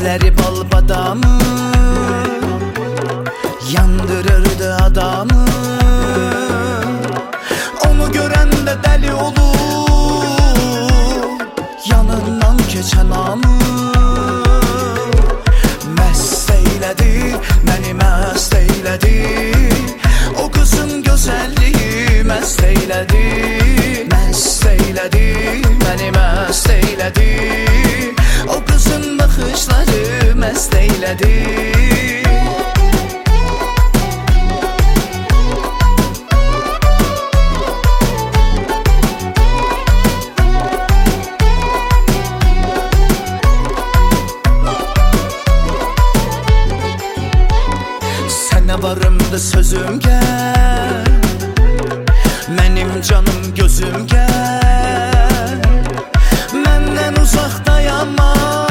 gözləri bal badamı yandırırdı adamı. Onu görəndə dəli olur yanından keçən anı. Məst eylədi, məni məst eylədi, o qızın gözəlliyi məst eylədi. Məst eylədi, məni məst eylədi, o qızın baxışları məst eylədi. Sənə varımdı sözüm gəl, mənim canım gözüm gəl, məndən uzaq dayanma,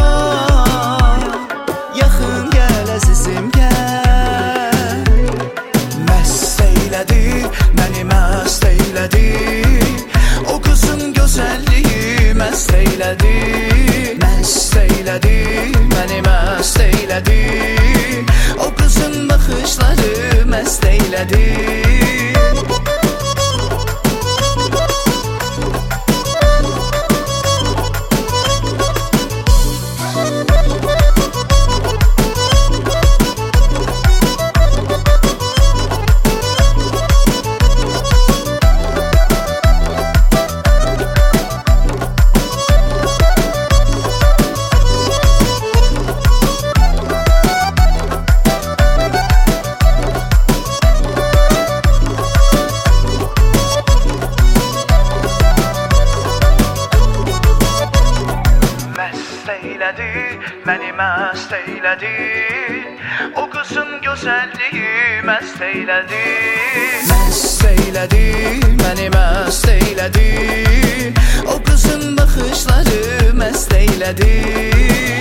yaxın gəl əzizim gəl. Məst eylədi, məni məst eylədi, o qızın gözəlliyi məst eylədi. Məst eylədi, məni məst eylədi, o qızın baxışları məst eylədi. Məni məst eylədi, o qızın gözəlliyi məst eylədi. Məst eylədi, məni məst eylədi, o qızın baxışları məst eylədi.